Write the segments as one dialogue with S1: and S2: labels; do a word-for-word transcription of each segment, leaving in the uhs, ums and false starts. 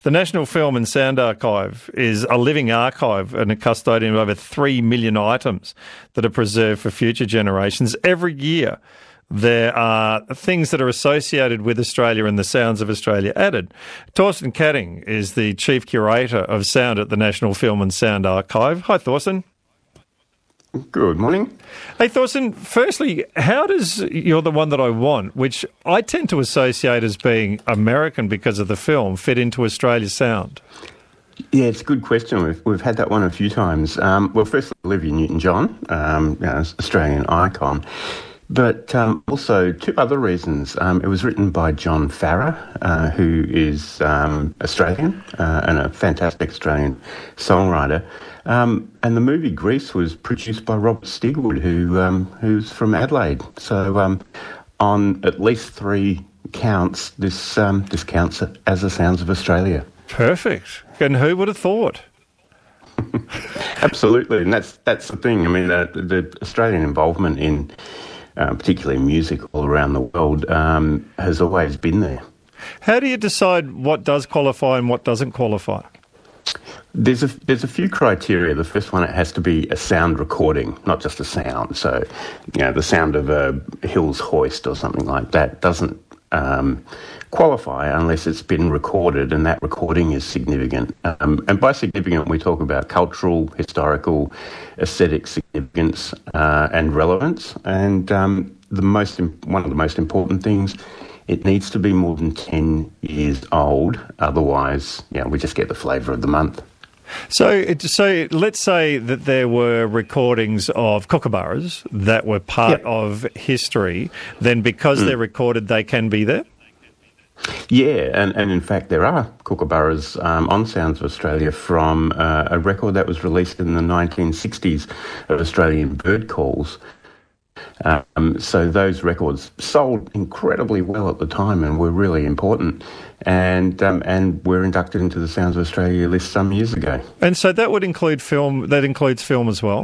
S1: The National Film and Sound Archive is a living archive and a custodian of over three million items that are preserved for future generations. Every year there are things that are associated with Australia and the sounds of Australia added. Thorsten Katting is the Chief Curator of Sound at the National Film and Sound Archive. Hi, Thorsten.
S2: Good morning.
S1: Hey, Thorsten, firstly, how does You're the One That I Want, which I tend to associate as being American because of the film, fit into Australia's sound?
S2: Yeah, it's a good question. We've, we've had that one a few times. Um, well, firstly, Olivia Newton-John, um, you know, Australian icon. But um, also two other reasons. Um, it was written by John Farrar, uh, who is um, Australian uh, and a fantastic Australian songwriter. Um, and the movie Grease was produced by Robert Stigwood, who um, who's from Adelaide. So um, on at least three counts, this um, this counts as the sounds of Australia.
S1: Perfect. And who would have thought?
S2: Absolutely, and that's that's the thing. I mean, uh, the Australian involvement in uh, particularly music all around the world um, has always been there.
S1: How do you decide what does qualify and what doesn't qualify?
S2: There's a there's a few criteria. The first one, it has to be a sound recording, not just a sound. So, you know, the sound of a Hills hoist or something like that doesn't um, qualify unless it's been recorded and that recording is significant. Um, and by significant, we talk about cultural, historical, aesthetic significance uh, and relevance. And um, the most one of the most important things, it needs to be more than ten years old. Otherwise, you know, we just get the flavour of the month.
S1: So, it, so let's say that there were recordings of kookaburras that were part yep. of history. Then because mm. they're recorded, they can be there?
S2: Yeah, and, and in fact there are kookaburras um, on Sounds of Australia from uh, a record that was released in the nineteen sixties of Australian bird calls. Um, so those records sold incredibly well at the time and were really important, and um, and were inducted into the Sounds of Australia list some years ago.
S1: And so that would include film. That includes film as well.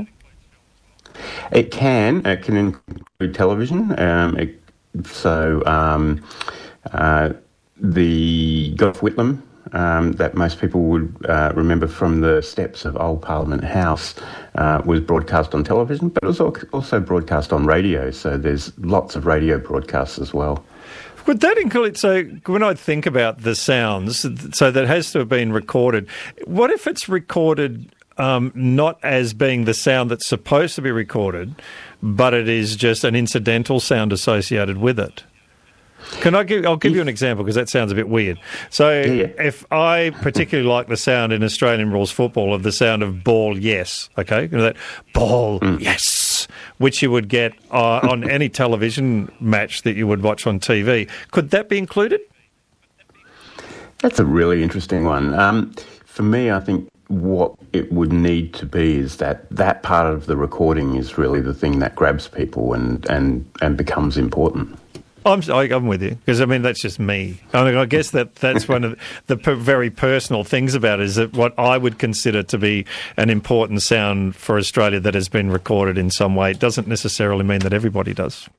S2: It can. It can include television. Um, it, so um, uh, the Gough Whitlam. Um, that most people would uh, remember from the steps of Old Parliament House uh, was broadcast on television, but it was also broadcast on radio, so there's lots of radio broadcasts as well.
S1: Would that include, so when I think about the sounds, so that has to have been recorded, what if it's recorded um, not as being the sound that's supposed to be recorded, but it is just an incidental sound associated with it? Can I give? I'll give you an example because that sounds a bit weird. So,
S2: yeah.
S1: if I particularly like the sound in Australian rules football of the sound of ball, yes, okay, you know, that ball, mm. yes, which you would get uh, on any television match that you would watch on T V, could that be included?
S2: That's a really interesting one. Um, for me, I think what it would need to be is that that part of the recording is really the thing that grabs people and and, and becomes important.
S1: I'm, I'm with you, because, I mean, that's just me. I mean, I guess that that's one of the per- very personal things about it, is that what I would consider to be an important sound for Australia that has been recorded in some way, it doesn't necessarily mean that everybody does.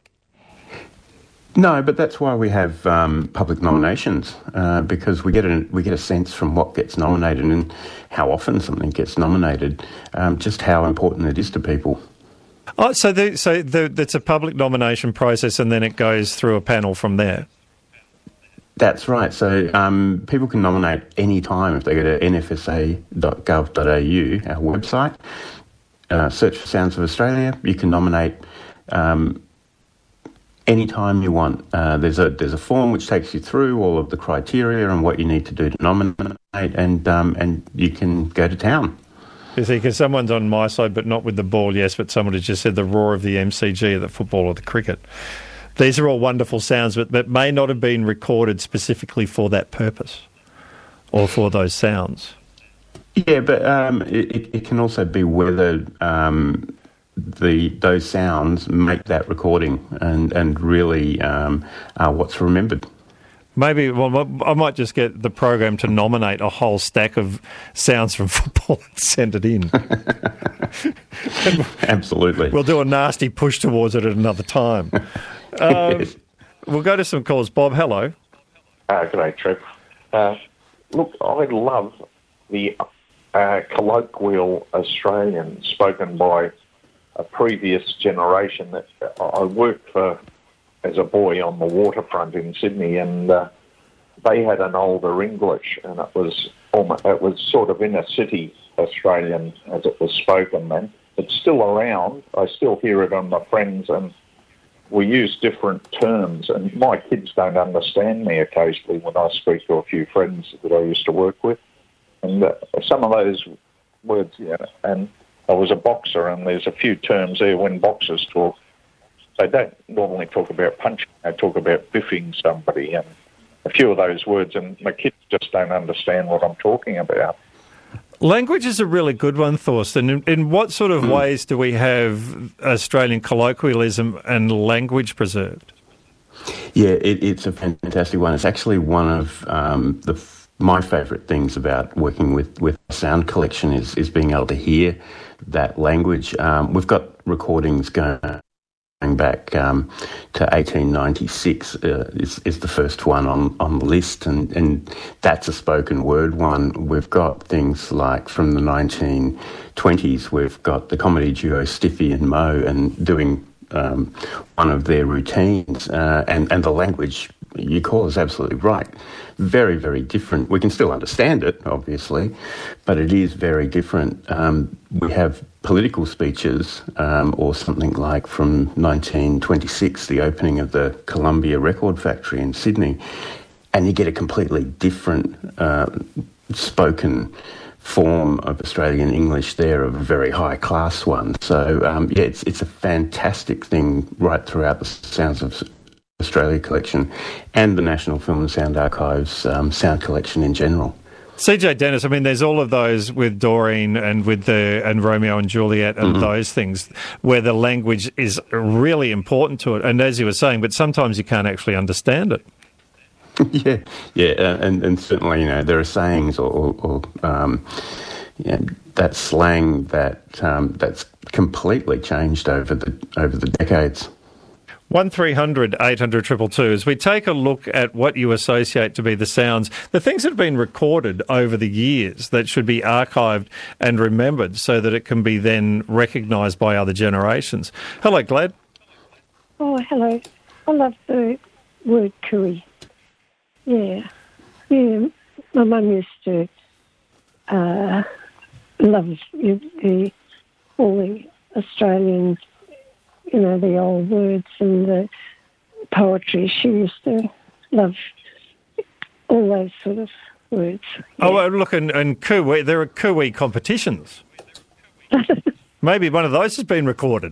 S2: No, but that's why we have um, public nominations, uh, because we get a we get a sense from what gets nominated and how often something gets nominated, um, just how important it is to people.
S1: Oh, so the, so the, it's a public nomination process, and then it goes through a panel from there.
S2: That's right. So um, people can nominate any time if they go to n f s a dot gov dot a u, our website. Uh, search for Sounds of Australia. You can nominate um, any time you want. Uh, there's a there's a form which takes you through all of the criteria and what you need to do to nominate, and um, and you can go to town.
S1: You see, because someone's on my side, but not with the ball, yes, but someone has just said the roar of the M C G of the football or the cricket. These are all wonderful sounds, but, but may not have been recorded specifically for that purpose or for those sounds.
S2: Yeah, but um, it, it can also be whether um, the those sounds make that recording and, and really um, are what's remembered.
S1: Maybe, well, I might just get the program to nominate a whole stack of sounds from football and send it in.
S2: Absolutely.
S1: We'll do a nasty push towards it at another time. Um,
S2: yes.
S1: We'll go to some calls. Bob, hello.
S3: Uh, good day, Trev. Uh, look, I love the uh, colloquial Australian spoken by a previous generation. That I worked for as a boy on the waterfront in Sydney, and uh, they had an older English, and it was almost, it was sort of inner city Australian as it was spoken then. It's still around. I still hear it on my friends, and we use different terms, and my kids don't understand me occasionally when I speak to a few friends that I used to work with. And uh, some of those words, yeah, and I was a boxer, and there's a few terms there when boxers talk. They don't normally talk about punching, they talk about biffing somebody, and a few of those words, and my kids just don't understand what I'm talking about.
S1: Language is a really good one, Thorsten. In, in what sort of ways do we have Australian colloquialism and language preserved?
S2: Yeah, it, it's a fantastic one. It's actually one of um, the my favourite things about working with, with sound collection is, is being able to hear that language. Um, we've got recordings going back um, to eighteen ninety-six uh, is, is the first one on, on the list, and, and that's a spoken word one. We've got things like from the nineteen twenties, we've got the comedy duo Stiffy and Mo and doing um, one of their routines, uh, and, and the language, you call is absolutely right. Very, very different. We can still understand it, obviously, but it is very different. Um, we have political speeches, um, or something like from nineteen twenty-six, the opening of the Columbia Record Factory in Sydney, and you get a completely different uh, spoken form of Australian English there, of a very high-class one. So, um, yeah, it's, it's a fantastic thing right throughout the Sounds of Australia collection and the National Film and Sound Archives um, sound collection in general.
S1: C J Dennis, I mean, there's all of those with Doreen and with the and Romeo and Juliet and mm-hmm. those things where the language is really important to it. And as you were saying, but sometimes you can't actually understand it.
S2: yeah, yeah, and, and certainly, you know, there are sayings or, or, or um, you know, that slang that um, that's completely changed over the over the decades.
S1: one three hundred eight hundred two two two, as we take a look at what you associate to be the sounds, the things that have been recorded over the years that should be archived and remembered so that it can be then recognised by other generations. Hello, Glad.
S4: Oh, hello. I love the word cooey. Yeah. Yeah, my mum used to uh, love the, all the Australian, you know, the old words and the poetry. She used to love all those sort of words. Yeah.
S1: Oh, well, look, and, and cooey, there are cooey competitions. Maybe one of those has been recorded.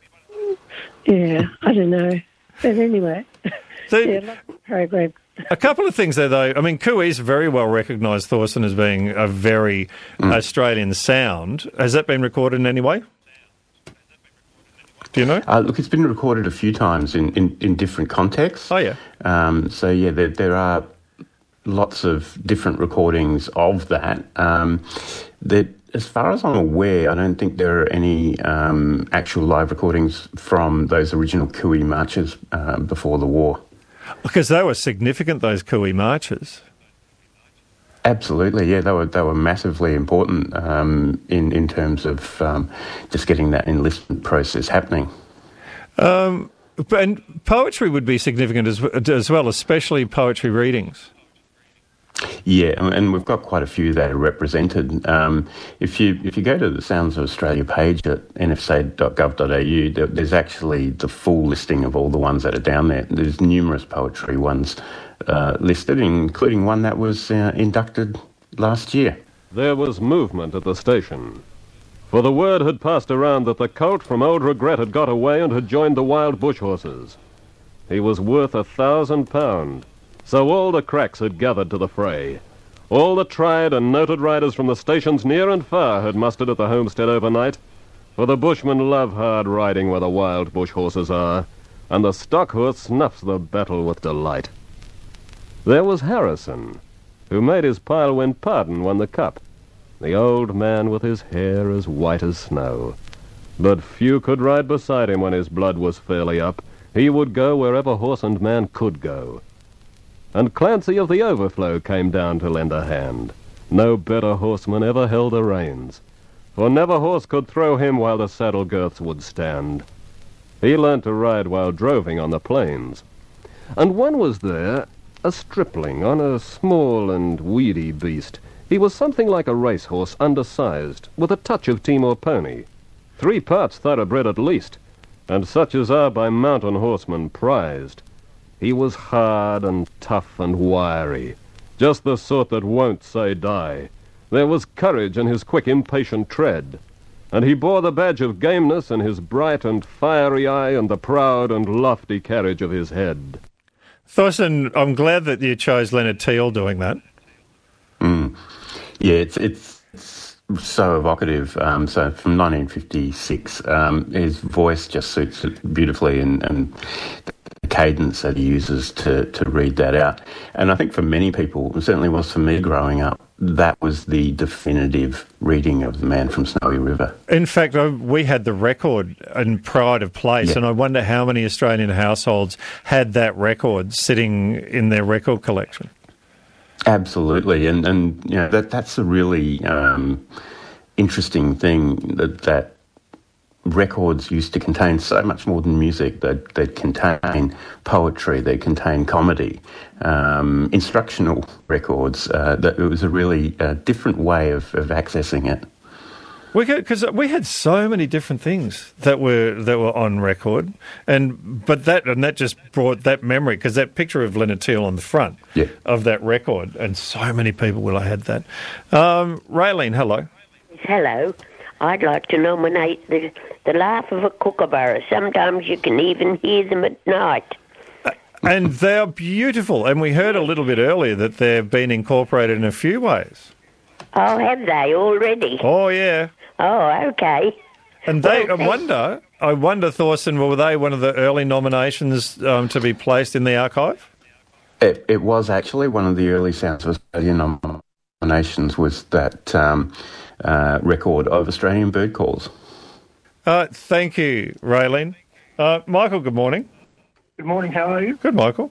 S4: Yeah, I don't know. But anyway,
S1: so,
S4: yeah, love the program.
S1: A couple of things there, though. I mean, cooey is very well recognised, Thorsten, as being a very mm. Australian sound. Has that been recorded in any way? Do you know?
S2: Uh, look, it's been recorded a few times in, in, in different contexts.
S1: Oh, yeah.
S2: Um, so, yeah, there, there are lots of different recordings of that. Um, that, as far as I'm aware, I don't think there are any um, actual live recordings from those original cooey marches uh, before the war.
S1: Because they were significant, those cooey marches.
S2: Absolutely, yeah, they were they were massively important um, in in terms of um, just getting that enlistment process happening.
S1: Um, and poetry would be significant as as well, especially poetry readings.
S2: Yeah, and we've got quite a few that are represented. Um, if you if you go to the Sounds of Australia page at n f s a dot gov dot a u, there, there's actually the full listing of all the ones that are down there. There's numerous poetry ones uh, listed, including one that was uh, inducted last year.
S5: There was movement at the station, for the word had passed around that the colt from Old Regret had got away and had joined the wild bush horses. He was worth a thousand pound. So all the cracks had gathered to the fray. All the tried and noted riders from the stations near and far had mustered at the homestead overnight, for the bushmen love hard riding where the wild bush horses are, and the stock horse snuffs the battle with delight. There was Harrison, who made his pile when Pardon won the cup, the old man with his hair as white as snow. But few could ride beside him when his blood was fairly up. He would go wherever horse and man could go. and Clancy of the Overflow came down to lend a hand. No better horseman ever held the reins, for never horse could throw him while the saddle girths would stand. He learnt to ride while droving on the plains. And one was there, a stripling on a small and weedy beast. He was something like a racehorse, undersized, with a touch of team or pony. Three parts thoroughbred at least, and such as are by mountain horsemen prized. He was hard and tough and wiry, just the sort that won't say die. There was courage in his quick, impatient tread, and he bore the badge of gameness in his bright and fiery eye and the proud and lofty carriage of his head.
S1: Thorsten, I'm glad that you chose Leonard Teale doing that.
S2: Mm. Yeah, it's, it's it's so evocative. Um, so from nineteen fifty-six, um, his voice just suits it beautifully, and, and the cadence that he uses to, to read that out. And I think for many people, it certainly was for me growing up, that was the definitive reading of The Man from Snowy River.
S1: In fact, I, we had the record in pride of place, yeah. And I wonder how many Australian households had that record sitting in their record collection.
S2: Absolutely, and and you know that that's a really um, interesting thing, that that records used to contain so much more than music. That they contain poetry, they contain comedy, um, instructional records. Uh, that it was a really uh, different way of, of accessing it.
S1: Because we, we had so many different things that were that were on record, and but that and that just brought that memory, because that picture of Leonard Teale on the front
S2: yeah.
S1: of that record, and so many people will have had that. Um, Raylene, hello.
S6: Hello. I'd like to nominate the the Laugh of a Kookaburra. Sometimes you can even hear them at night.
S1: And they're beautiful, and we heard a little bit earlier that they've been incorporated in a few ways.
S6: Oh, have they already?
S1: Oh, yeah.
S6: Oh, okay.
S1: And they,
S6: well,
S1: I wonder, I wonder, Thorsten, were they one of the early nominations um, to be placed in the archive?
S2: It, it was actually one of the early Sounds of Australia nominations, was that um, uh, record of Australian bird calls.
S1: Uh, thank you, Raylene. Uh, Michael, good morning.
S7: Good morning, how are you?
S1: Good, Michael.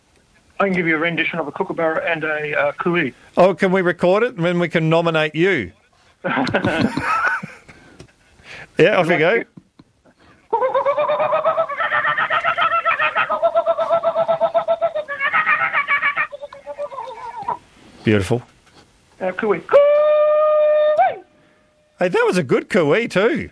S7: I can give you a rendition of a kookaburra and a uh, cooee.
S1: Oh, can we record it and then we can nominate you? Yeah, off you go. Beautiful.
S7: Uh, cooee.
S1: Hey, that was a good cooee too.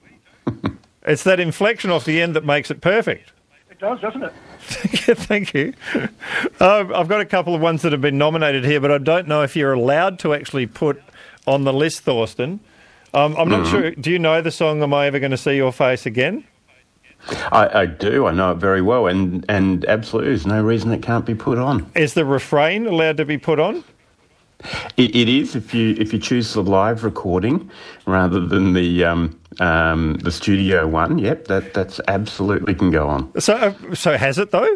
S1: It's that inflection off the end that makes it perfect.
S7: It does, doesn't it?
S1: Thank you. Um, I've got a couple of ones that have been nominated here, but I don't know if you're allowed to actually put on the list, Thorsten. Um, I'm not mm-hmm. sure. Do you know the song, Am I Ever Going to See Your Face Again?
S2: I, I do. I know it very well, and, and absolutely there's no reason it can't be put on.
S1: Is the refrain allowed to be put on?
S2: It, it is, if you if you choose the live recording rather than the um, um, the studio one. Yep, that that's absolutely can go on.
S1: So, uh, so has it though?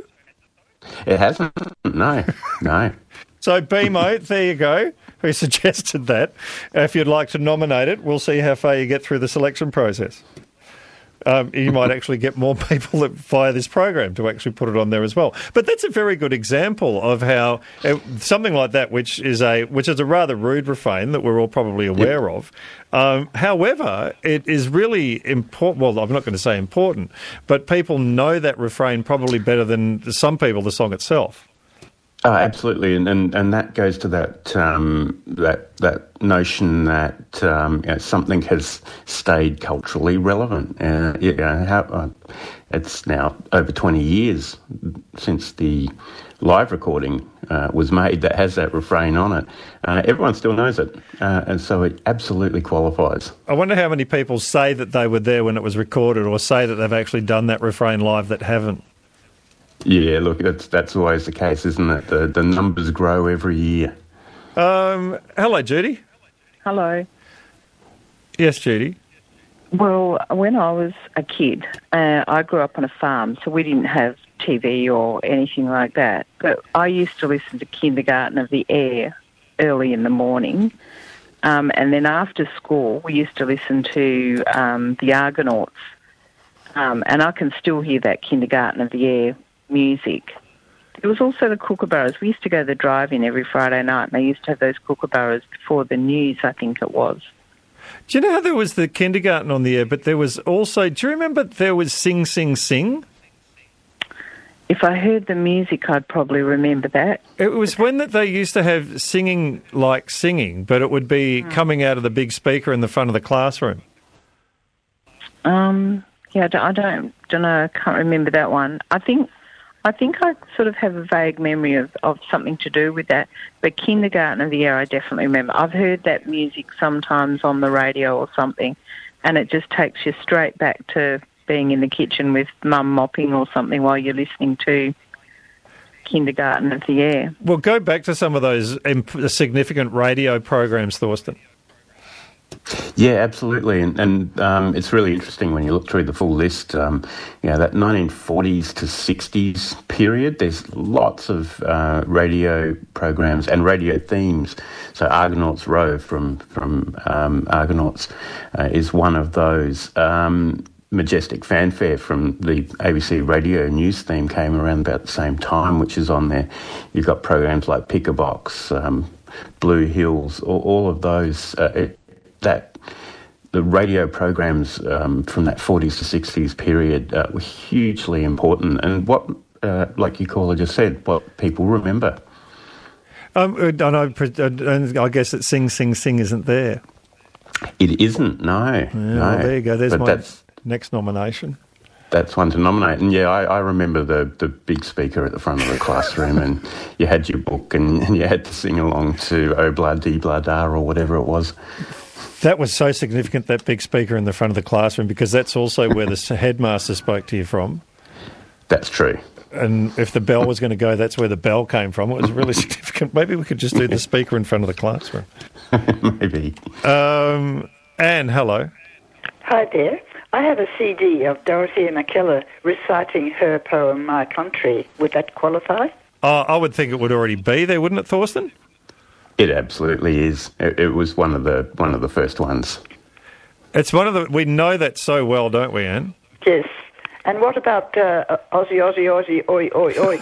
S2: It hasn't. No, no.
S1: So B M O, there you go. Who suggested that? If you'd like to nominate it, we'll see how far you get through the selection process. Um, you might actually get more people that, via this program, to actually put it on there as well. But that's a very good example of how uh, something like that, which is a which is a rather rude refrain that we're all probably aware yep. of. Um, however, it is really important. Well, I'm not going to say important, but people know that refrain probably better than some people the song itself.
S2: Oh, absolutely, and, and and that goes to that um, that that notion that um, you know, something has stayed culturally relevant. Uh, you know, how, uh, it's now over twenty years since the live recording uh, was made that has that refrain on it. Uh, everyone still knows it, uh, and so it absolutely qualifies.
S1: I wonder how many people say that they were there when it was recorded, or say that they've actually done that refrain live that haven't.
S2: Yeah, look, that's that's always the case, isn't it? The the numbers grow every year.
S1: Um, hello, Judy.
S8: Hello.
S1: Yes, Judy.
S8: Well, when I was a kid, uh, I grew up on a farm, so we didn't have T V or anything like that. But I used to listen to Kindergarten of the Air early in the morning, um, and then after school, we used to listen to um, the Argonauts, um, and I can still hear that Kindergarten of the Air music. there was also the kookaburras. We used to go to the drive-in every Friday night, and they used to have those kookaburras before the news, I think it was.
S1: Do you know how there was the kindergarten on the air, but there was also, do you remember there was Sing, Sing, Sing?
S8: If I heard the music, I'd probably remember that.
S1: It was when that they used to have singing like singing, but it would be mm. coming out of the big speaker in the front of the classroom.
S8: Um, yeah, I don't, I don't, don't know. I can't remember that one. I think, I think I sort of have a vague memory of, of something to do with that. But Kindergarten of the Year, I definitely remember. I've heard that music sometimes on the radio or something, and it just takes you straight back to being in the kitchen with mum mopping or something while you're listening to Kindergarten of the Year.
S1: Well, go back to some of those imp- significant radio programs, Thorsten.
S2: Yeah, absolutely, and, and um, it's really interesting when you look through the full list. Um, you know, that nineteen forties to sixties period, there's lots of uh, radio programs and radio themes. So Argonauts Row from, from um, Argonauts uh, is one of those. Um, Majestic Fanfare from the A B C radio news theme came around about the same time, which is on there. You've got programs like Pick a Box, um, Blue Hills, all, all of those. Uh, it, that the radio programs um, from that forties to sixties period uh, were hugely important, and what, uh, like you caller just said, what people remember.
S1: Um, and I, and I guess that Sing, Sing, Sing isn't there.
S2: It isn't. No.
S1: Yeah,
S2: no.
S1: Well, there you go. There's
S2: but
S1: my
S2: that's,
S1: next nomination.
S2: That's one to nominate. And yeah, I, I remember the, the big speaker at the front of the classroom, and you had your book and, and you had to sing along to Oh Blah Dee Blah Da or whatever it was.
S1: That was so significant, that big speaker in the front of the classroom, because that's also where the headmaster spoke to you from.
S2: That's true.
S1: And if the bell was going to go, that's where the bell came from. It was really significant. Maybe we could just do the speaker in front of the classroom.
S2: Maybe.
S1: Um, Anne, hello.
S9: Hi there. I have a C D of Dorothea McKellar reciting her poem, My Country. Would that qualify?
S1: Oh, I would think it would already be there, wouldn't it, Thorsten?
S2: It absolutely is. It, it was one of the one of the first ones.
S1: It's one of the. We know that so well, don't we, Anne?
S9: Yes. And what about uh, Aussie, Aussie, Aussie, oi, oi,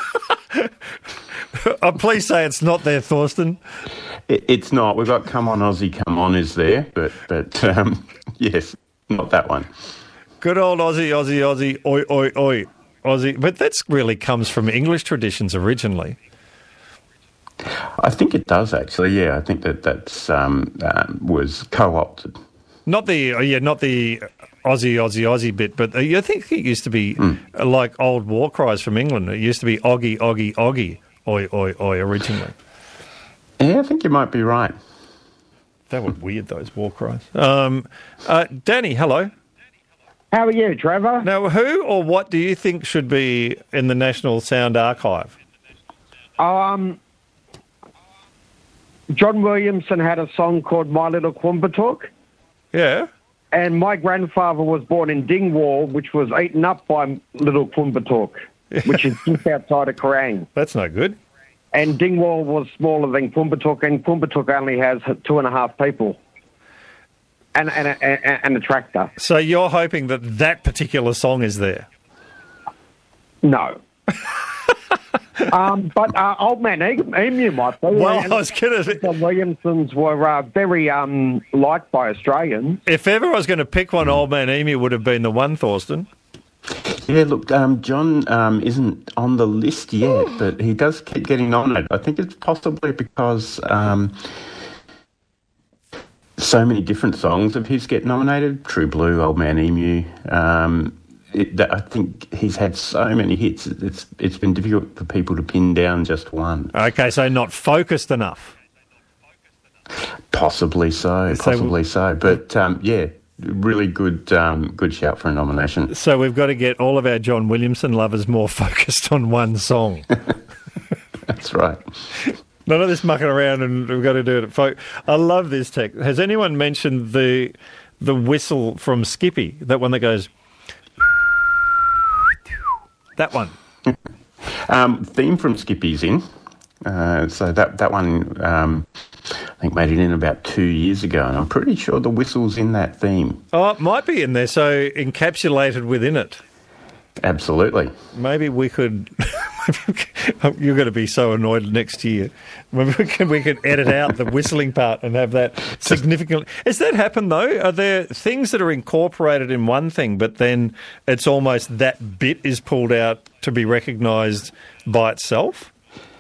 S9: oi?
S1: Oh, please say it's not there, Thorsten.
S2: It, it's not. We've got Come On Aussie, Come On is there, but but um, yes, not that one.
S1: Good old Aussie, Aussie, Aussie, oi, oi, oi, Aussie. But that really comes from English traditions originally.
S2: I think it does actually. Yeah, I think that that's um, uh, was co-opted.
S1: Not the yeah, not the Aussie, Aussie, Aussie bit, but I think it used to be mm. like old war cries from England. It used to be Oggy, Oggy, Oggy, oi, oi, oi originally.
S2: Yeah, I think you might be right.
S1: That was weird, those war cries. Um, uh, Danny, hello.
S10: How are you, Trevor?
S1: Now, who or what do you think should be in the National Sound Archive?
S10: Um, John Williamson had a song called My Little Qumbatook.
S1: Yeah.
S10: And my grandfather was born in Dingwall, which was eaten up by Little Qumbatook, which is just outside of Kerrang.
S1: That's no good.
S10: And Dingwall was smaller than Qumbatook, and Qumbatook only has two and a half people and, and, a, and a tractor.
S1: So you're hoping that that particular song is there?
S10: No. um, but uh, Old Man Emu might be.
S1: Well, and I was going to...
S10: The Williamsons were uh, very um, liked by Australians.
S1: If ever I was going to pick one, Old Man Emu would have been the one, Thorsten.
S2: Yeah, look, um, John um, isn't on the list yet, but he does keep getting nominated. I think it's possibly because um, so many different songs of his get nominated. True Blue, Old Man Emu. Um, it, I think he's had so many hits. It's it's been difficult for people to pin down just one.
S1: Okay, so not focused enough.
S2: Possibly so,
S1: so
S2: possibly so. But um, yeah. Really good um, good shout for a nomination.
S1: So we've got to get all of our John Williamson lovers more focused on one song.
S2: That's right.
S1: None of this mucking around, and we've got to do it. Folk. I love this tech. Has anyone mentioned the the whistle from Skippy? That one that goes... That one.
S2: um, theme from Skippy's in. Uh, so that, that one... Um, I think made it in about two years ago, and I'm pretty sure the whistle's in that theme.
S1: Oh, it might be in there, so encapsulated within it.
S2: Absolutely.
S1: Maybe we could You're going to be so annoyed next year. Maybe we can, we can edit out the whistling part and have that significantly. Has that happened, though? Are there things that are incorporated in one thing, but then it's almost that bit is pulled out to be recognised by itself?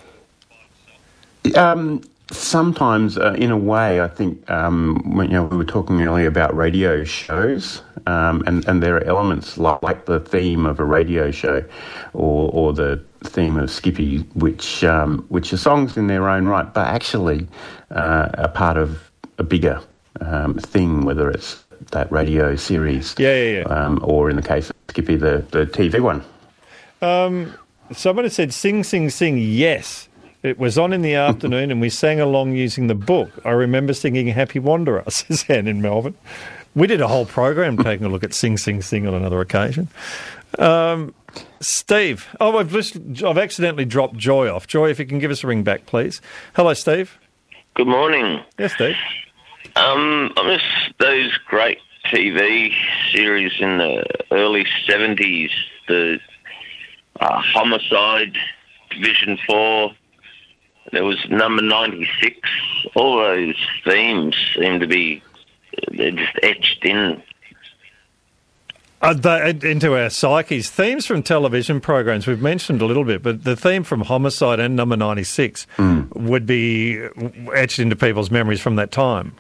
S2: Um, sometimes, uh, in a way, I think, um, when, you know, we were talking earlier about radio shows, um, and, and there are elements like, like the theme of a radio show or, or the theme of Skippy, which um, which are songs in their own right, but actually uh, are part of a bigger um, thing, whether it's that radio series,
S1: yeah, yeah, yeah.
S2: Um, or in the case of Skippy, the, the T V one.
S1: Um, someone has said, sing, sing, sing, yes. It was on in the afternoon and we sang along using the book. I remember singing Happy Wanderer, says Anne in Melbourne. We did a whole program taking a look at Sing, Sing, Sing on another occasion. Um, Steve. Oh, I've, just, I've accidentally dropped Joy off. Joy, if you can give us a ring back, please. Hello, Steve.
S11: Good morning.
S1: Yes, Steve.
S11: Um, I miss those great T V series in the early seventies, the uh, Homicide, Division four. There was number ninety-six. All those themes seem to be, they're just etched in.
S1: Uh, they, into our psyches. Themes from television programs, we've mentioned a little bit, but the theme from Homicide and number ninety-six mm. would be etched into people's memories from that time.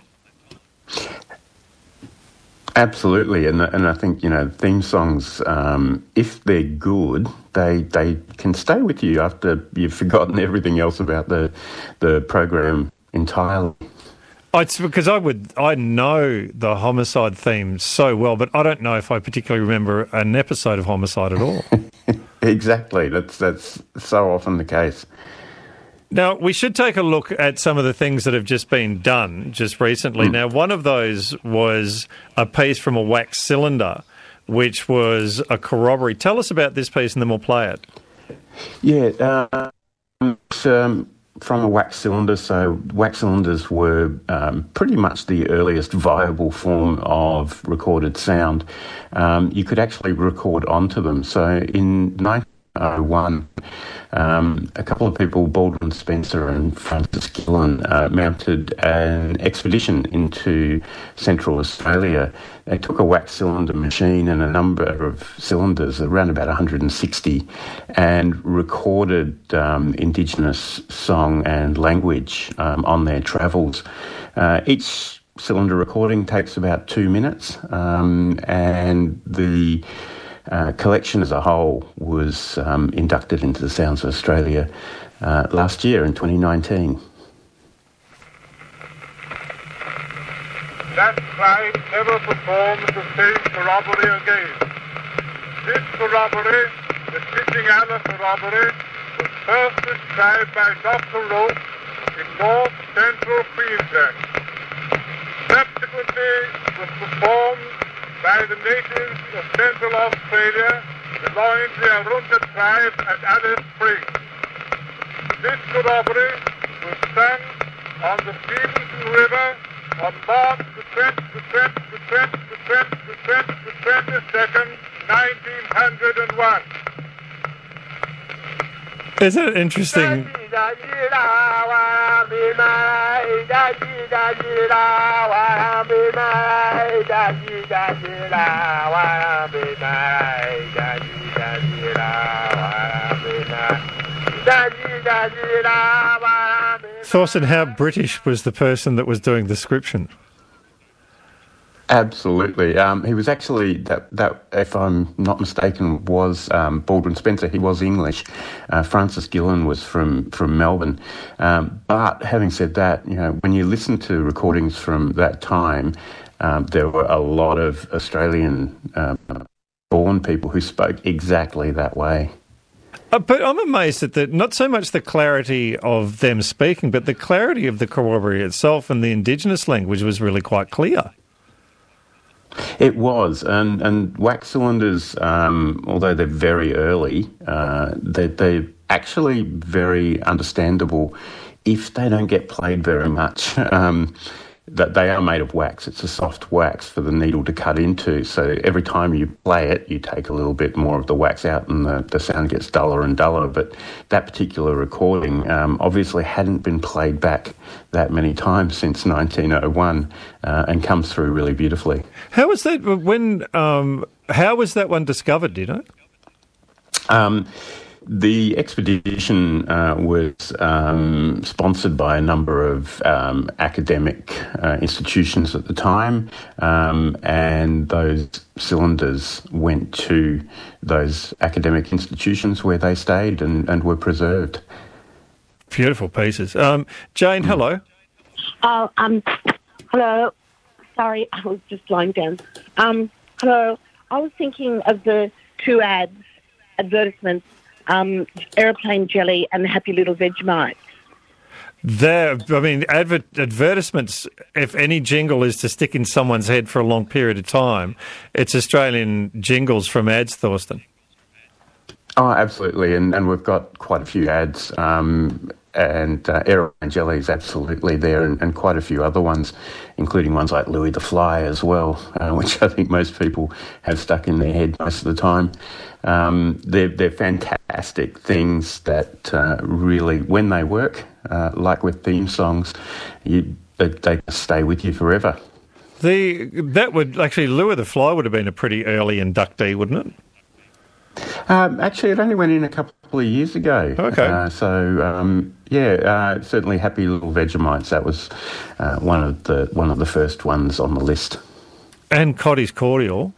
S2: Absolutely, and and I think, you know, theme songs, um, if they're good, they they can stay with you after you've forgotten everything else about the the program entirely.
S1: Oh, it's because I would I know the Homicide theme so well, but I don't know if I particularly remember an episode of Homicide at all.
S2: Exactly, that's that's so often the case.
S1: Now, we should take a look at some of the things that have just been done just recently. Mm. Now, one of those was a piece from a wax cylinder, which was a corroboree. Tell us about this piece and then we'll play it.
S2: Yeah, uh, it's um, from a wax cylinder. So wax cylinders were um, pretty much the earliest viable form of recorded sound. Um, you could actually record onto them. So in nineteen oh one, Um, a couple of people, Baldwin Spencer and Francis Gillen, uh, mounted an expedition into Central Australia. They took a wax cylinder machine and a number of cylinders, around about one hundred sixty, and recorded um, Indigenous song and language um, on their travels. Uh, each cylinder recording takes about two minutes, um, and the Uh, collection as a whole was um, inducted into the Sounds of Australia uh, last year in twenty nineteen.
S12: That tribe never performed the same corroboree again. This corroboree, the Sitting Alla corroboree, was first described by Doctor Roche in north central Queensland. Subsequently, was performed by the natives of Central Australia belonging to the Arunta tribe at Alice Springs. This corroboree was sung on the Stevenson River on March the twentieth, the twentieth, the twentieth, the twentieth, the twentieth, the twenty-second, nineteen oh one.
S1: Isn't it interesting? Thorsten, how British was the person that was doing the description?
S2: Absolutely. Um, he was actually, that, that, if I'm not mistaken, was um, Baldwin Spencer. He was English. Uh, Francis Gillen was from, from Melbourne. Um, but having said that, you know, when you listen to recordings from that time, um, there were a lot of Australian um, born people who spoke exactly that way.
S1: Uh, but I'm amazed at the, not so much the clarity of them speaking, but the clarity of the corroboree itself, and the Indigenous language was really quite clear.
S2: It was, and, and wax cylinders, um, although they're very early, uh, they, they're actually very understandable if they don't get played very much. Um, that they are made of wax. It's a soft wax for the needle to cut into. So every time you play it, you take a little bit more of the wax out and the, the sound gets duller and duller. But that particular recording um, obviously hadn't been played back that many times since nineteen oh one uh, and comes through really beautifully.
S1: How was that when? Um, how was that one discovered? Do you know?
S2: Um, The expedition uh, was um, sponsored by a number of um, academic uh, institutions at the time, um, and those cylinders went to those academic institutions where they stayed and, and were preserved.
S1: Beautiful pieces. Um, Jane, hello.
S13: Oh, um, hello. Sorry, I was just lying down. Um, hello. I was thinking of the two ads, advertisements, Um, Aeroplane Jelly and Happy Little Vegemite.
S1: There, I mean, adver- advertisements, if any jingle is to stick in someone's head for a long period of time, it's Australian jingles from ads, Thorsten.
S2: Oh, absolutely, and, and we've got quite a few ads, um, and uh, Aeroplane Jelly is absolutely there, and, and quite a few other ones, including ones like Louis the Fly as well, uh, which I think most people have stuck in their head most of the time. Um, they're, they're fantastic things that uh, really, when they work, uh, like with theme songs, you, they, they stay with you forever.
S1: The that would actually Louis the Fly would have been a pretty early inductee, wouldn't it?
S2: Um, actually, it only went in a couple of years ago.
S1: Okay.
S2: Uh, so um, yeah, uh, certainly Happy Little Vegemites. That was uh, one of the one of the first ones on the list.
S1: And Coddy's Cordial.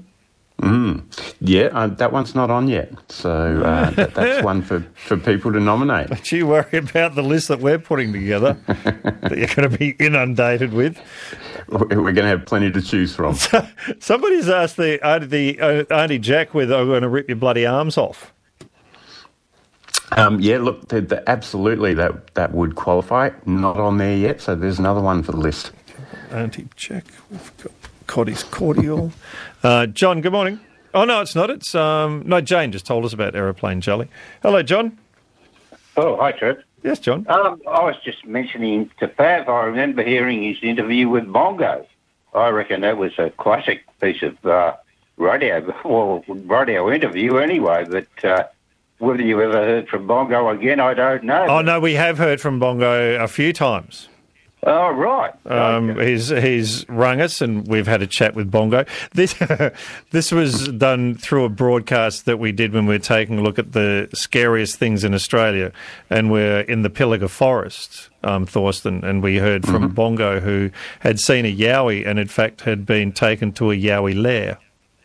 S2: Mm. Yeah, uh, that one's not on yet. So uh, that, that's one for, for people to nominate.
S1: Don't you worry about the list that we're putting together that you're going to be inundated with.
S2: We're going to have plenty to choose from.
S1: Somebody's asked the, uh, the uh, Auntie Jack whether I'm going to rip your bloody arms off.
S2: Um, yeah, look, the, the, absolutely, that that would qualify. Not on there yet, so there's another one for the list.
S1: Auntie Jack, we've got Coddy's Cordial. uh, John, good morning. Oh, no, it's not. It's um, no, Jane just told us about Aeroplane Jelly. Hello, John.
S14: Oh, hi, Trev.
S1: Yes, John.
S14: Um, I was just mentioning to Pav, I remember hearing his interview with Bongo. I reckon that was a classic piece of uh, radio, well, radio interview anyway, but uh, whether you ever heard from Bongo again, I don't know.
S1: Oh, no, we have heard from Bongo a few times.
S14: Oh, right.
S1: Um,
S14: okay.
S1: He's he's rung us and we've had a chat with Bongo. This this was done through a broadcast that we did when we were taking a look at the scariest things in Australia, and we're in the Pilliga Forest, um, Thorsten, and we heard from
S2: Mm-hmm.
S1: Bongo, who had seen a yowie and in fact had been taken to a yowie lair.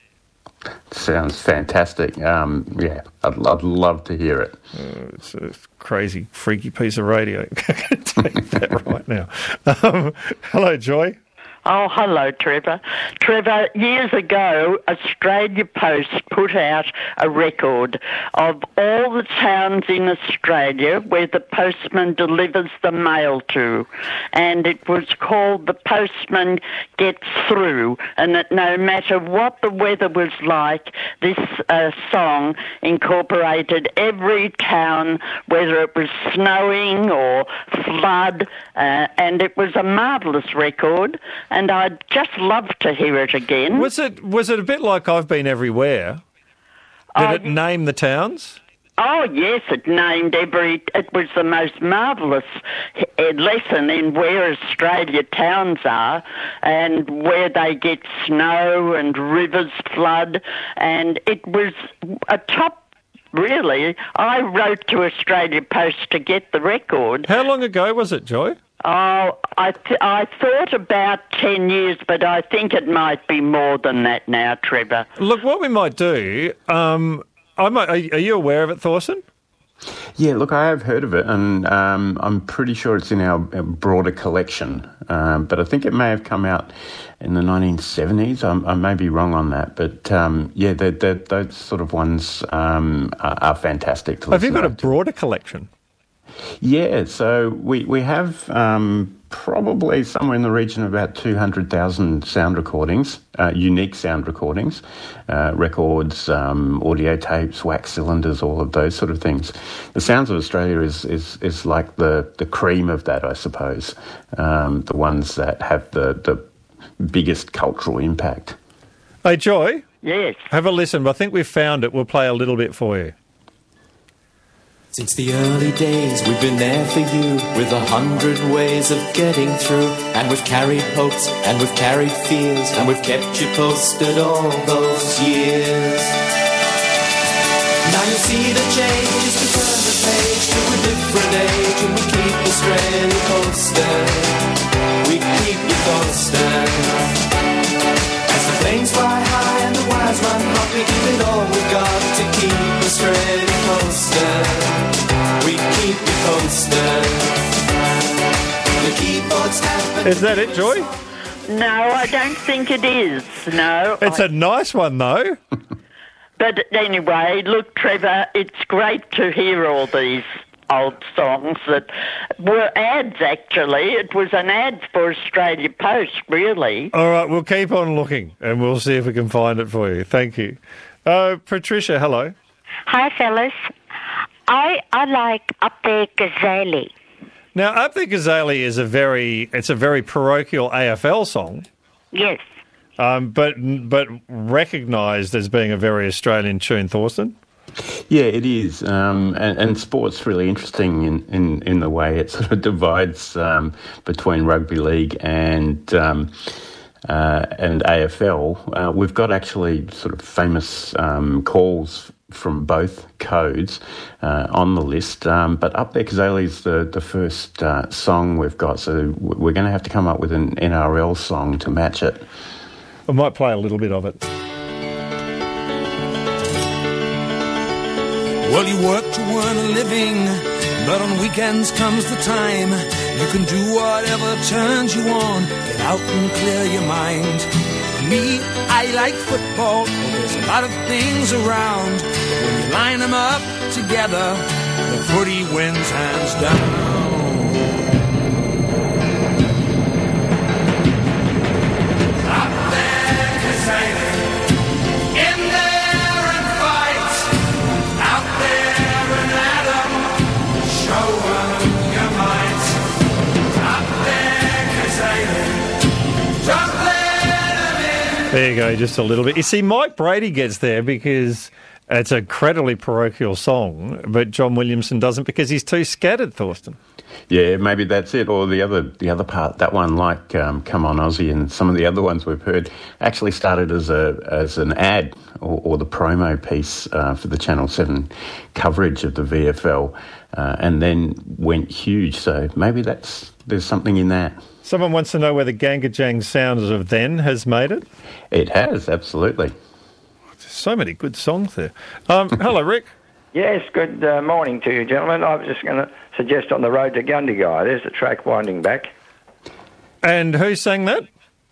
S2: Sounds fantastic. Um, yeah, I'd, I'd love to hear it.
S1: Uh, it's a crazy, freaky piece of radio. I'm going to tell you that right now. Um, hello, Joy.
S15: Oh, hello, Trevor. Trevor, years ago, Australia Post put out a record of all the towns in Australia where the postman delivers the mail to, and it was called The Postman Gets Through, and that no matter what the weather was like, this uh, song incorporated every town, whether it was snowing or flood, uh, and it was a marvellous record. And I'd just love to hear it again.
S1: Was it was it a bit like I've Been Everywhere? Did
S15: Oh,
S1: it name the towns?
S15: Oh, yes, it named every... It was the most marvellous uh, lesson in where Australia towns are and where they get snow and rivers flood. And it was a top... Really, I wrote to Australia Post to get the record.
S1: How long ago was it, Joy?
S15: Oh, I th- I thought about ten years, but I think it might be more than that now, Trevor.
S1: Look, what we might do, um, I might, are, are you aware of it, Thorsten?
S2: Yeah, look, I have heard of it, and um, I'm pretty sure it's in our broader collection. Um, but I think it may have come out in the nineteen seventies. I'm, I may be wrong on that, but um, yeah, they're, they're, those sort of ones um, are, are fantastic to
S1: Have you
S2: listen
S1: got a
S2: to.
S1: broader collection?
S2: Yeah, so we we have um, probably somewhere in the region of about two hundred thousand sound recordings, uh, unique sound recordings, uh, records, um, audio tapes, wax cylinders, all of those sort of things. The Sounds of Australia is is, is like the, the cream of that, I suppose, um, the ones that have the, the biggest cultural impact.
S1: Hey, Joy?
S15: Yes?
S1: Have a listen. I think we've found it. We'll play a little bit for you.
S16: Since the early days, we've been there for you with a hundred ways of getting through. And we've carried hopes, and we've carried fears, and we've kept you posted all those years. Now you see the change is to turn the page to a different age, and we keep Australia posted. We keep you posted. As the planes fly high and the wires run hot, we give it all we've got to keep Australia posted. We keep you posted. The keyboards have
S1: Is that it, Joy?
S15: No, I don't think it is. No.
S1: It's
S15: I...
S1: a nice one, though.
S15: But anyway, look, Trevor, it's great to hear all these old songs that were ads, actually. It was an ad for Australia Post, really.
S1: All right, we'll keep on looking, and we'll see if we can find it for you. Thank you. Uh, Patricia, hello.
S17: Hi, fellas. I I like Up There Gazelle.
S1: Now, Up There Gazelle is a very, it's a very parochial A F L song.
S17: Yes.
S1: Um, but but recognised as being a very Australian tune, Thorsten.
S2: Yeah, it is, um, and, and sport's really interesting in, in, in the way it sort of divides um, between rugby league and um, uh, and A F L. Uh, we've got actually sort of famous um, calls from both codes uh, on the list, um, but Up There Gazelle is the, the first uh, song we've got, so we're going to have to come up with an N R L song to match it.
S1: I might play a little bit of it.
S18: Well, you work to earn a living, but on weekends comes the time you can do whatever turns you on. Get out and clear your mind. Me, I like football. Well, there's a lot of things around, but when you line them up together, the footy wins hands down. Up there, Gazelle, in there and fight. Out there and at 'em, show 'em your might. Up there, Gazelle, don't let 'em in.
S1: There you go, just a little bit. You see, Mike Brady gets there because it's a incredibly parochial song, but John Williamson doesn't because he's too scattered, Thorsten.
S2: Yeah, maybe that's it. Or the other the other part, that one like um, Come On Aussie and some of the other ones we've heard actually started as a as an ad or, or the promo piece uh, for the Channel seven coverage of the V F L uh, and then went huge. So maybe that's there's something in that.
S1: Someone wants to know whether Gangajang Sounds of Then has made it.
S2: It has, absolutely.
S1: So many good songs there. Um, hello, Rick.
S19: Yes, good uh, morning to you, gentlemen. I was just going to suggest On the Road to Gundagai. There's the track winding back.
S1: And who sang that?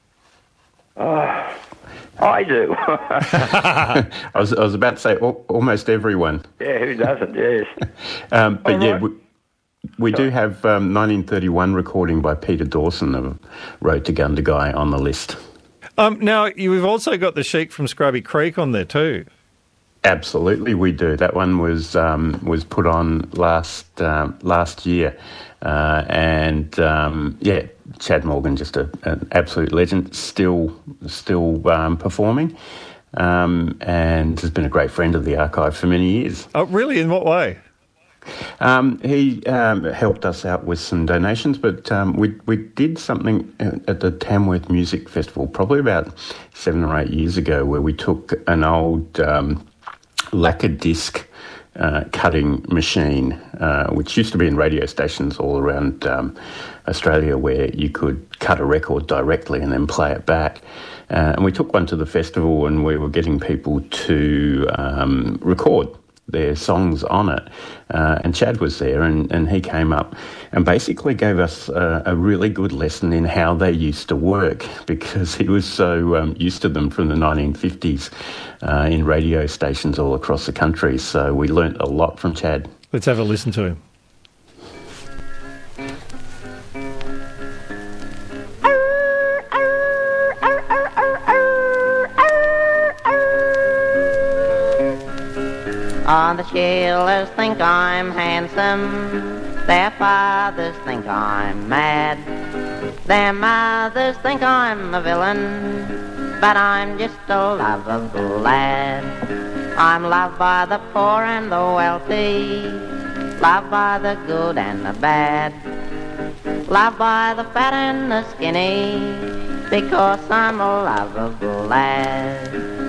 S19: Uh, I do.
S2: I, was, I was about to say al- almost everyone.
S19: Yeah, who doesn't, yes.
S2: um, but
S19: All
S2: yeah,
S19: right.
S2: we, we do have um, nineteen thirty-one recording by Peter Dawson of Road to Gundagai on the list.
S1: Um, now, you've also got the Sheik from Scrubby Creek on there too.
S2: Absolutely, we do. That one was um, was put on last um, last year, uh, and um, yeah, Chad Morgan, just a, an absolute legend, still still um, performing, um, and has been a great friend of the archive for many years.
S1: Oh, really? In what way?
S2: Um, he um, helped us out with some donations, but um, we we did something at the Tamworth Music Festival probably about seven or eight years ago, where we took an old um, lacquer disc uh, cutting machine, uh, which used to be in radio stations all around um, Australia, where you could cut a record directly and then play it back. Uh, and we took one to the festival, and we were getting people to um, record their songs on it. Uh, and Chad was there, and, and he came up and basically gave us a, a really good lesson in how they used to work, because he was so um, used to them from the nineteen fifties uh, in radio stations all across the country. So we learnt a lot from Chad.
S1: Let's have a listen to him.
S20: All the Sheilas think I'm handsome. Their fathers think I'm mad. Their mothers think I'm a villain. But I'm just a lovable lad. I'm loved by the poor and the wealthy. Loved by the good and the bad. Loved by the fat and the skinny. Because I'm a lovable lad.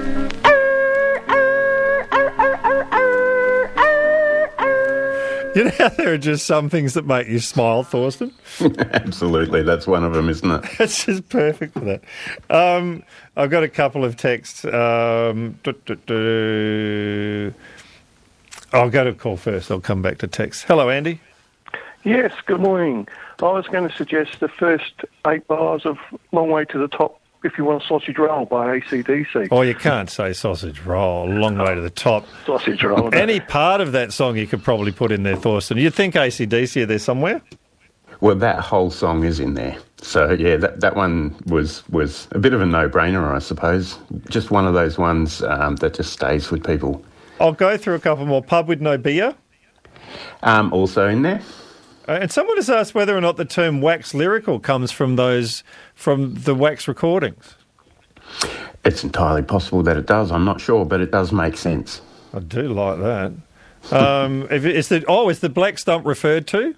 S1: You know how there are just some things that make you smile, Thorsten?
S2: Absolutely, that's one of them, isn't it?
S1: It's just perfect for that. Um, I've got a couple of texts. Um, do, do, do. I'll go to call first. I'll come back to text. Hello, Andy.
S7: Yes, good morning. I was going to suggest the first eight bars of Long Way to the Top, If You Want a Sausage Roll by A C D C.
S1: Oh, you can't say sausage roll. Long way to the top.
S7: Sausage roll.
S1: Any part of that song you could probably put in there, Thorsten. You'd think A C D C are there somewhere?
S2: Well, that whole song is in there. So, yeah, that, that one was, was a bit of a no-brainer, I suppose. Just one of those ones um, that just stays with people.
S1: I'll go through a couple more. Pub with No Beer.
S2: Um, also in there.
S1: Uh, and someone has asked whether or not the term wax lyrical comes from those, from the wax recordings.
S2: It's entirely possible that it does. I'm not sure, but it does make sense.
S1: I do like that. Um, if, is the, oh, is the Black Stump referred to?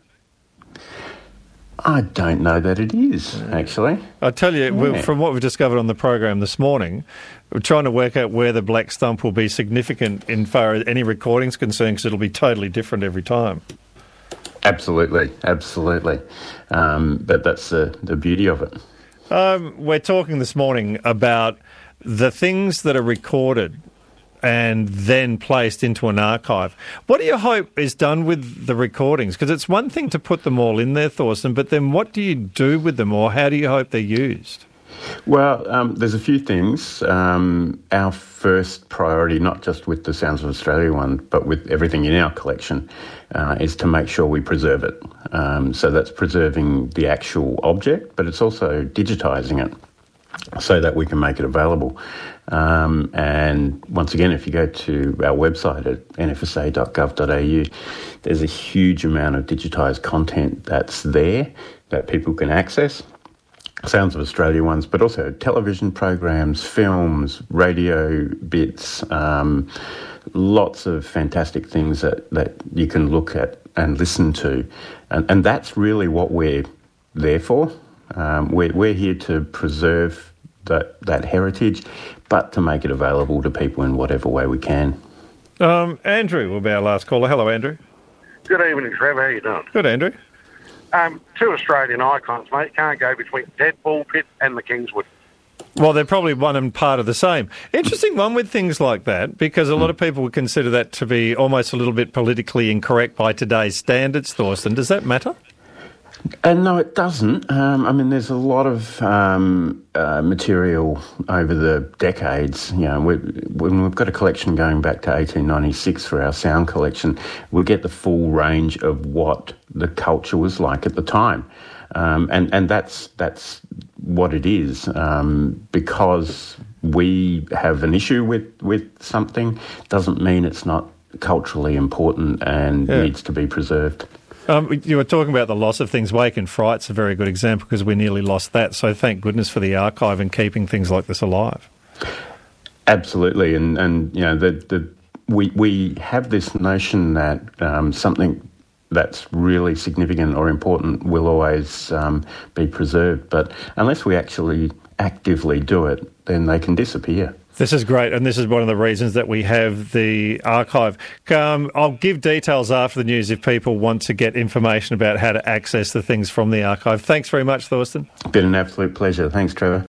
S2: I don't know that it is, actually.
S1: I tell you,
S2: Yeah.
S1: we, from what we've discovered on the program this morning, we're trying to work out where the Black Stump will be significant in far as any recording's concerned, because it'll be totally different every time.
S2: Absolutely, absolutely. Um, but that's the, the beauty of it.
S1: Um, we're talking this morning about the things that are recorded and then placed into an archive. What do you hope is done with the recordings? Because it's one thing to put them all in there, Thorsten, but then what do you do with them, or how do you hope they're used?
S2: Well, um, there's a few things. Um, our first priority, not just with the Sounds of Australia one, but with everything in our collection, uh, is to make sure we preserve it. Um, so that's preserving the actual object, but it's also digitising it so that we can make it available. Um, and once again, if you go to our website at n f s a dot gov dot a u, there's a huge amount of digitised content that's there that people can access. Sounds of Australia ones, but also television programs, films, radio bits, um, lots of fantastic things that, that you can look at and listen to. And, and that's really what we're there for. Um, we're, we're here to preserve that, that heritage, but to make it available to people in whatever way we can.
S1: Um, Andrew will be our last caller. Hello, Andrew.
S12: Good evening, Trevor. How you doing?
S1: Good, Andrew.
S12: Um, two Australian icons, mate. Can't go between Deadpool Pit and the Kingswood.
S1: Well, they're probably one and part of the same. Interesting one with things like that, because a lot of people would consider that to be almost a little bit politically incorrect by today's standards, Thorsten. Does that matter?
S2: And no, it doesn't. Um, I mean, there's a lot of um, uh, material over the decades. You know, we, when we've got a collection going back to eighteen ninety-six for our sound collection, we get the full range of what the culture was like at the time, um, and and that's that's what it is. Um, because we have an issue with with something, doesn't mean it's not culturally important and
S1: Yeah.
S2: needs to be preserved.
S1: Um, you were talking about the loss of things. Wake and Fright's a very good example, because we nearly lost that. So thank goodness for the archive and keeping things like this alive.
S2: Absolutely, and and you know the the we we have this notion that um, something that's really significant or important will always um, be preserved, but unless we actually actively do it, then they can disappear.
S1: This is great, and this is one of the reasons that we have the archive. Um, I'll give details after the news if people want to get information about how to access the things from the archive. Thanks very much, Thorsten.
S2: Been an absolute pleasure. Thanks, Trevor.